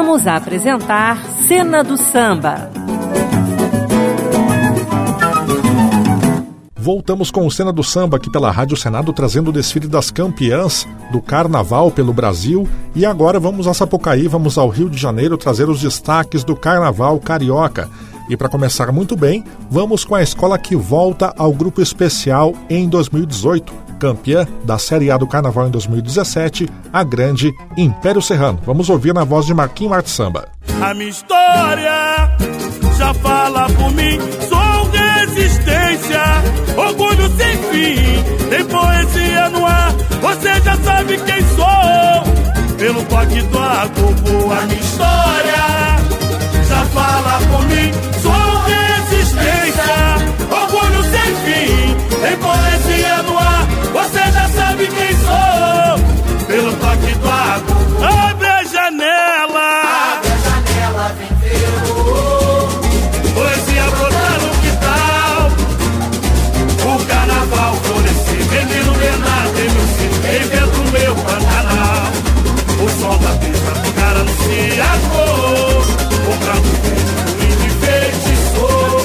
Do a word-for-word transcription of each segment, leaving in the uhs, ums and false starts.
Voltamos a apresentar Cena do Samba. Voltamos com o Cena do Samba aqui pela Rádio Senado, trazendo o desfile das campeãs do Carnaval pelo Brasil. E agora vamos a Sapucaí, vamos ao Rio de Janeiro trazer os destaques do Carnaval Carioca. E para começar muito bem, vamos com a escola que volta ao grupo especial em dois mil e dezoito. Campeã da Série A do Carnaval em dois mil e dezessete, a grande Império Serrano. Vamos ouvir na voz de Marquinhos Arte Samba. A minha história já fala por mim, sou resistência, orgulho sem fim, tem poesia no ar, você já sabe quem sou, pelo toque do agogo. A minha história já fala por mim, sou resistência, orgulho sem fim, tem poesia no ar, você já sabe quem sou, pelo toque do agogo. Abre a janela, abre a janela, vem ver o poesia brotar no quintal, o carnaval florescer, menino Bernardo e meu filho, vem dentro do meu Pantanal, o sol da brisa ficar anuncia a cor, o branco verde me enfeitiçou,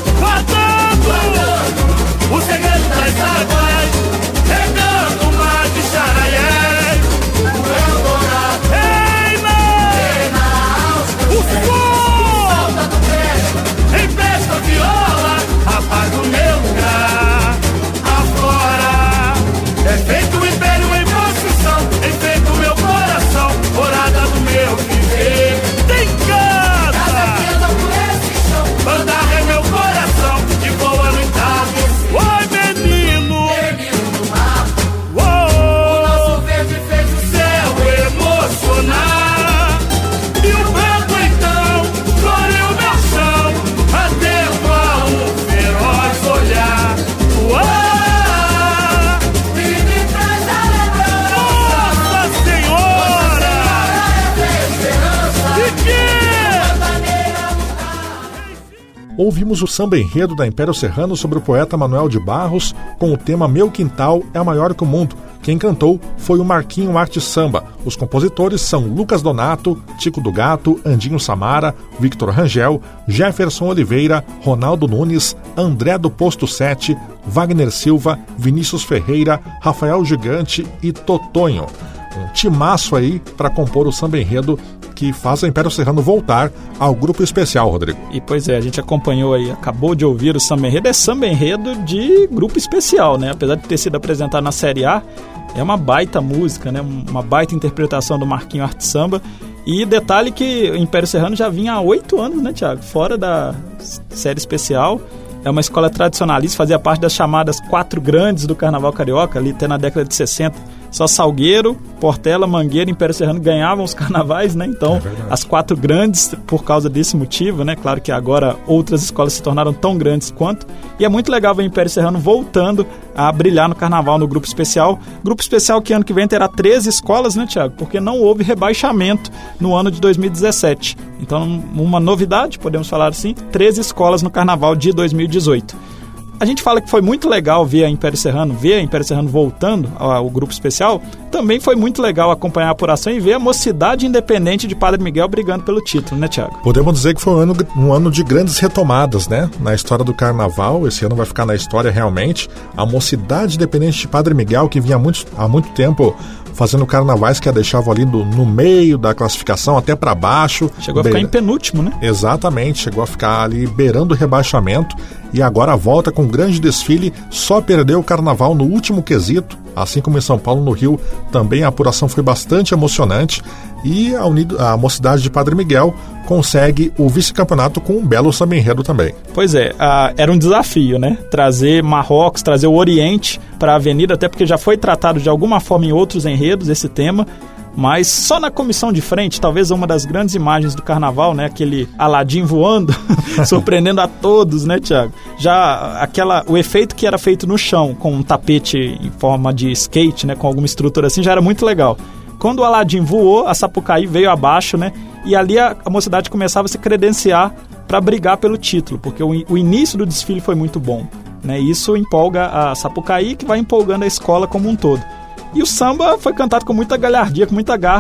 guardando o segredo das águas, regando o mar de Xaraiés, o Eldorado reina, reina o som, solta do pé, empresta a viola, apaga o meu lugar, aflora, é feito o império em construção, é feito o meu coração, morada do meu viver, tem casa, casa que anda por esse chão, banda é meu coração, que voa no entardecer. Oi menino, menino do mar, uou, o nosso verde fez o céu emocionar, e o branco então floriu meu chão, atento a um feroz olhar, uau, e me traz a lembrança, Nossa Senhora, de que? Ouvimos o samba enredo da Império Serrano sobre o poeta Manuel de Barros com o tema Meu Quintal é Maior que o Mundo. Quem cantou foi o Marquinhos Arte Samba. Os compositores são Lucas Donato, Tico do Gato, Andinho Samara, Victor Rangel, Jefferson Oliveira, Ronaldo Nunes, André do Posto sete, Wagner Silva, Vinícius Ferreira, Rafael Gigante e Totonho. Um timaço aí para compor o samba enredo que faz a Império Serrano voltar ao grupo especial, Rodrigo. E pois é, a gente acompanhou aí, acabou de ouvir o samba enredo, é samba enredo de grupo especial, né? Apesar de ter sido apresentado na Série A, é uma baita música, né? Uma baita interpretação do Marquinhos Arte Samba. E detalhe que o Império Serrano já vinha há oito anos, né, Thiago? Fora da série especial. É uma escola tradicionalista, fazia parte das chamadas quatro grandes do Carnaval Carioca, ali até na década de sessenta. Só Salgueiro, Portela, Mangueira e Império Serrano ganhavam os carnavais, né? Então, é as quatro grandes, por causa desse motivo, né? Claro que agora outras escolas se tornaram tão grandes quanto. E é muito legal ver o Império Serrano voltando a brilhar no carnaval, no grupo especial. Grupo especial que ano que vem terá treze escolas, né, Thiago? Porque não houve rebaixamento no ano de dois mil e dezessete. Então, uma novidade, podemos falar assim, treze escolas no carnaval de dois mil e dezoito. A gente fala que foi muito legal ver a Império Serrano, ver a Império Serrano voltando ao grupo especial. Também foi muito legal acompanhar a apuração e ver a Mocidade Independente de Padre Miguel brigando pelo título, né, Thiago? Podemos dizer que foi um ano, um ano de grandes retomadas, né? Na história do Carnaval, esse ano vai ficar na história realmente. A Mocidade Independente de Padre Miguel, que vinha há muito, há muito tempo fazendo carnavais que a deixavam ali no, no meio da classificação, até para baixo. Chegou a ficar em penúltimo, né? Exatamente, chegou a ficar ali beirando o rebaixamento. E agora volta com um grande desfile, só perdeu o carnaval no último quesito, assim como em São Paulo, no Rio, também a apuração foi bastante emocionante e a, Unido, a Mocidade de Padre Miguel consegue o vice-campeonato com um belo samba enredo também. Pois é, a, era um desafio, né? Trazer Marrocos, trazer o Oriente para a Avenida, até porque já foi tratado de alguma forma em outros enredos esse tema. Mas só na comissão de frente, talvez uma das grandes imagens do carnaval, né? Aquele Aladim voando, surpreendendo a todos, né, Thiago? Já aquela, o efeito que era feito no chão, com um tapete em forma de skate, né? Com alguma estrutura assim, já era muito legal. Quando o Aladim voou, a Sapucaí veio abaixo, né? E ali a, a Mocidade começava a se credenciar para brigar pelo título, porque o, o início do desfile foi muito bom, né? Isso empolga a Sapucaí, que vai empolgando a escola como um todo. E o samba foi cantado com muita galhardia, com muita garra,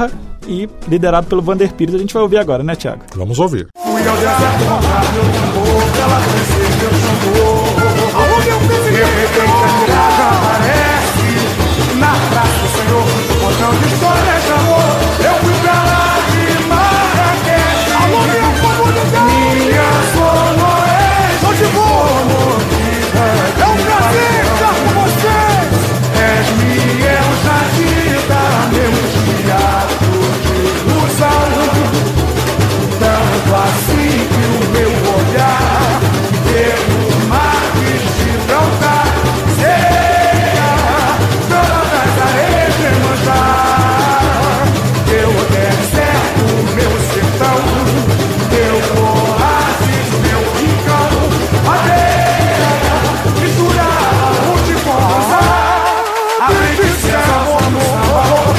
e liderado pelo Vander Pires. A gente vai ouvir agora, né, Thiago? Vamos ouvir. Fui ao deserto comprar meu tambor, ela conhecer meu tambor. Alô, meu príncipe! De repente a miragem aparece na praça do Senhor, contando histórias de amor. Eu fui pra lá de Marrakech. Alô, minha comunidade! Minha sonorense! Tô de boa! É um prazer estar com vocês! És minha Jadida, meu teatro de ilusão. Tanto assim que o meu olhar pelo mar de Gibraltar seja todas as areias de manjar. Meu deserto, meu sertão, meu oásis, meu rincão, areia misturada onde condensar. A princesa amor no amor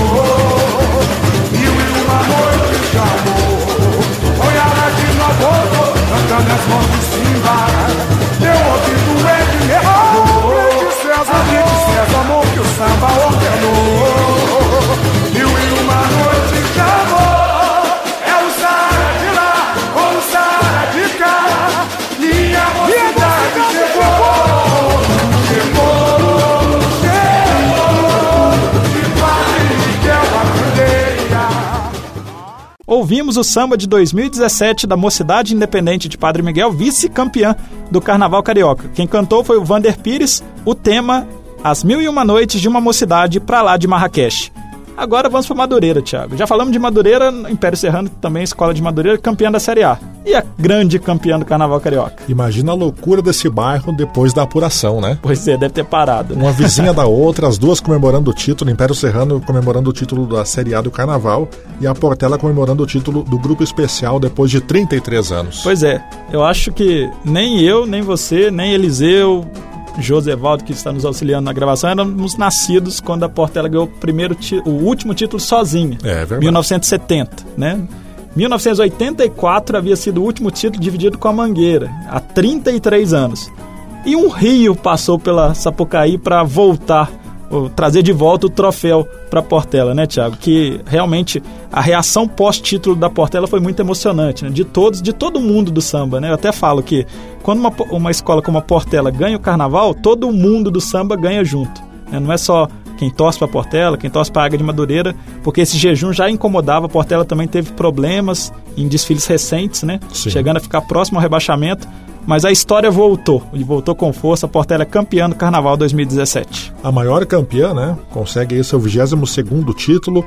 e uma noite de amor. Olhada de novo, cantando as mãos de Simba. Meu ouvido é de mercador. A princesa amor que o samba ordenou. E uma noite de amor. É o Sara de lá, ou o Sara de cá. Minha mocidade chegou. Chegou, chegou. De Padre Miguel a candeia. Ouvimos o samba de dois mil e dezessete da Mocidade Independente de Padre Miguel, vice-campeã do Carnaval Carioca. Quem cantou foi o Vander Pires, o tema As Mil e Uma Noites de uma Mocidade pra lá de Marrakech. Agora vamos para Madureira, Thiago. Já falamos de Madureira, Império Serrano também, Escola de Madureira, campeã da Série A. E a grande campeã do Carnaval Carioca. Imagina a loucura desse bairro depois da apuração, né? Pois é, deve ter parado, né? Uma vizinha da outra, as duas comemorando o título, Império Serrano comemorando o título da Série A do Carnaval e a Portela comemorando o título do Grupo Especial depois de trinta e três anos. Pois é, eu acho que nem eu, nem você, nem Eliseu, Josevaldo, que está nos auxiliando na gravação, éramos nascidos quando a Portela ganhou o, primeiro ti- o último título sozinha. É verdade. mil novecentos e setenta, né? mil novecentos e oitenta e quatro havia sido o último título dividido com a Mangueira, há trinta e três anos. E um rio passou pela Sapucaí para voltar, ou, trazer de volta o troféu para a Portela, né, Thiago? Que realmente a reação pós-título da Portela foi muito emocionante, né? De todos, de todo mundo do samba, né? Eu até falo que quando uma, uma escola como a Portela ganha o Carnaval, todo mundo do samba ganha junto, né? Não é só quem torce para a Portela, quem torce para a Águia de Madureira, porque esse jejum já incomodava. A Portela também teve problemas em desfiles recentes, né? Sim. Chegando a ficar próximo ao rebaixamento. Mas a história voltou, e voltou com força. A Portela é campeã do Carnaval dois mil e dezessete. A maior campeã, né? Consegue aí seu vigésimo segundo título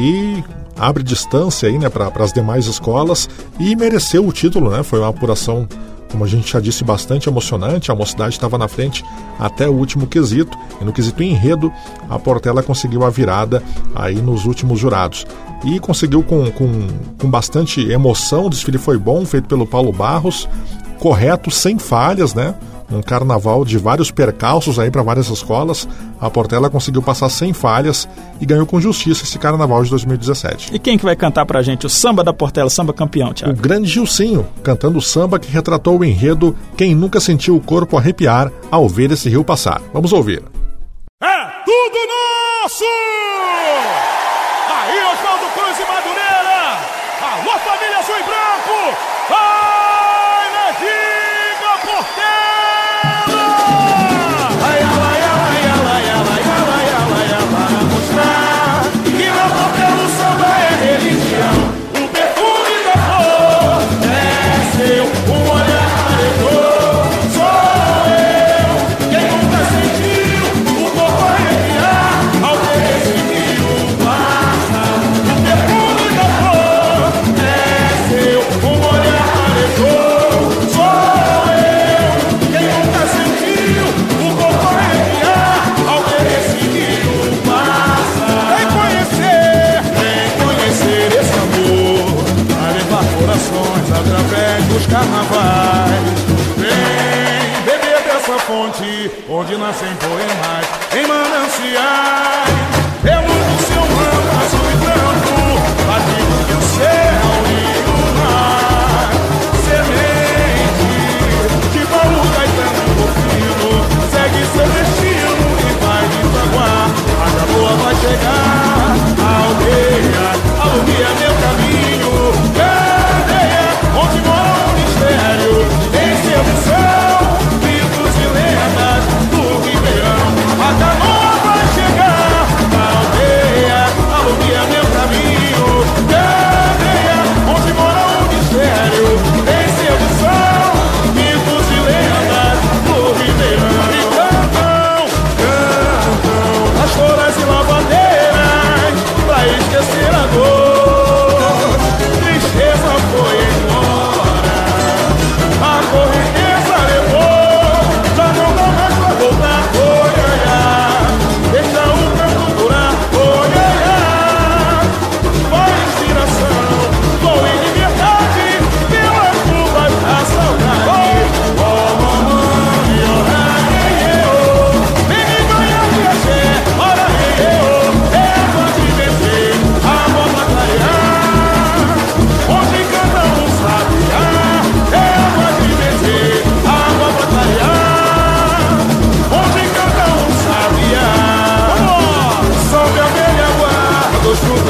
e abre distância aí, né, para as demais escolas e mereceu o título, né? Foi uma apuração, como a gente já disse, bastante emocionante. A Mocidade estava na frente até o último quesito, e no quesito enredo a Portela conseguiu a virada aí nos últimos jurados. E conseguiu com, com, com bastante emoção. O desfile foi bom, feito pelo Paulo Barros, correto, sem falhas, né? Um carnaval de vários percalços aí para várias escolas. A Portela conseguiu passar sem falhas e ganhou com justiça esse carnaval de dois mil e dezessete. E quem que vai cantar pra gente o samba da Portela, samba campeão, Thiago? O grande Gilcinho, cantando o samba que retratou o enredo Quem Nunca Sentiu o Corpo Arrepiar ao Ver Esse Rio Passar. Vamos ouvir. É tudo nosso! Aí, Oswaldo Cruz e Madureira! Alô, família azul e branco! Vai na Giga Portela! Ai, ai, ai, ai, ai, ai, ai, ai, ai, para mostrar que na Portela o samba é religião. O perfume da flor é seu, o olhar aretou. Sou eu, quem nunca sentiu o corpo arrepiar ao ver esse rio passar. O perfume da flor é seu, o olhar aretou.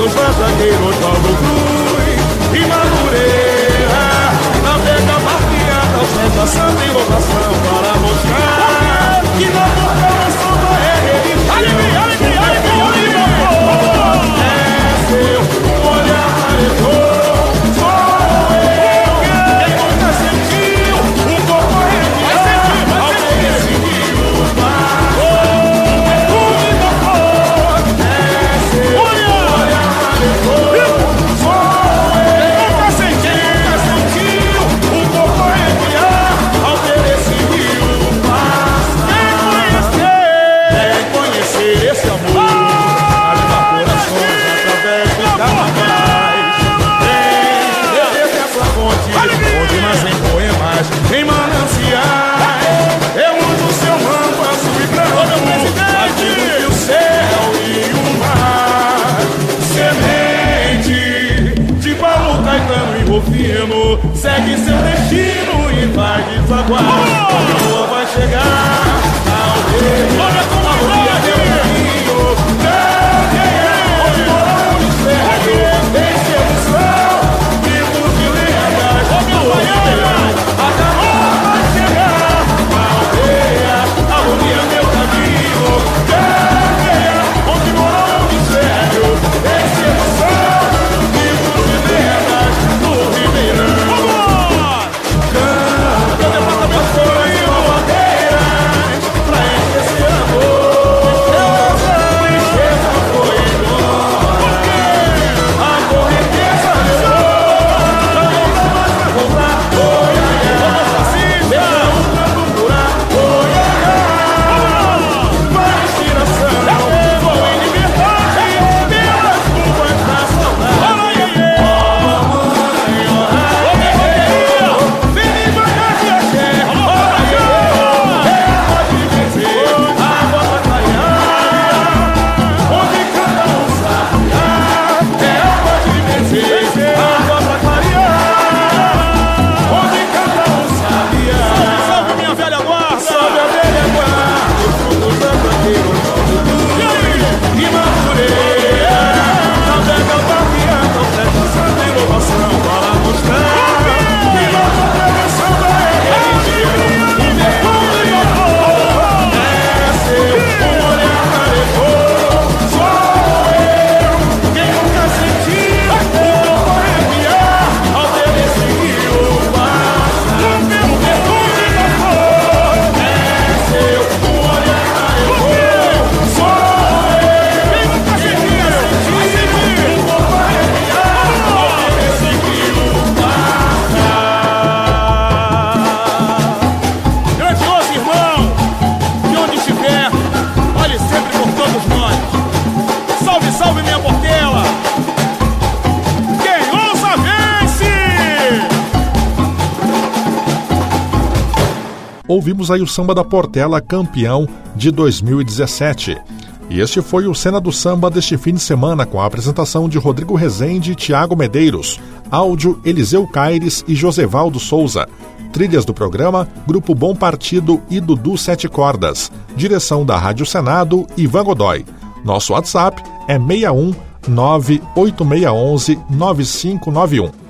frutos da zagueiro, Oswaldo Cruz e Madureira. Navega barqueada, ostenta samba e louvação para mostrar que na boca o samba é religião. Alegria, alegria, alegria, é seu olhar marejou, sou eu. Quem nunca sentiu um corpo arrepiar ao ver esse rio passar. Perfume da flor, é seu olhar marejou, sou eu. Nunca sentiu um corpo arrepiar ao ver esse rio passar. Quem conhecer esse amor, aviva corações através dos carnavais. Vem beber dessa fonte, onde nascem poemas em mananciais. Eu uso seu manto azul e branco, ativo que o céu e o mar. Semente de Paulo, Caetano e Rufino, segue seu destino e vai desaguar. A lua vai chegar na aldeia, a aldeia meu caminho. Grande é onde mora o mistério, tem sedução, livros de lendas, do ribeirão. A lua vai chegar na aldeia, a aldeia meu caminho. Grande é onde mora o mistério, tem sedução, livros de lendas, do ribeirão. Canta, meu sonho, bandeiras, pra esquecer amor. Tristeza foi embora, a correnteza levou. Já não dá mais pra voltar, oi, ai, ai. Deixa o canto curar, oi, ai, ai. Vai inspiração, vou em liberdade, pelas curvas da saudade. Ó mamãe, ó ai, vem devagar que axé, ó ai, ela pode vencer, a bota clarear, onde canta um sabiá, ela pode vencer, a bota clarear, onde canta um sabiá. Salve minha velha guarda, salve a velha guarda, os frutos da zagueiro, Oswaldo Cruz e Madureira. Navega barqueada, ostenta samba e louvação para mostrar que na boca o samba é religião. O perfume da flor é seu, um olhar marejou, sou eu. Quem nunca sentiu o corpo arrepiar ao ver esse rio passar. O perfume da flor é seu, um olhar marejou, sou eu. Quem nunca sentiu o corpo arrepiar ao ver esse rio passar. Grandioso irmão, de onde estiver, olhe sempre por todos nós. Salve, salve minha Portela. Quem ousa vence. Ouvimos aí o Samba da Portela, campeão de dois mil e dezessete. E este foi o Cena do Samba deste fim de semana, com a apresentação de Rodrigo Rezende e Tiago Medeiros, áudio Eliseu Caires e Josevaldo Souza. Trilhas do programa, Grupo Bom Partido e Dudu Sete Cordas. Direção da Rádio Senado, Ivan Godoy. Nosso WhatsApp é seis um nove oito seis um um nove cinco nove um.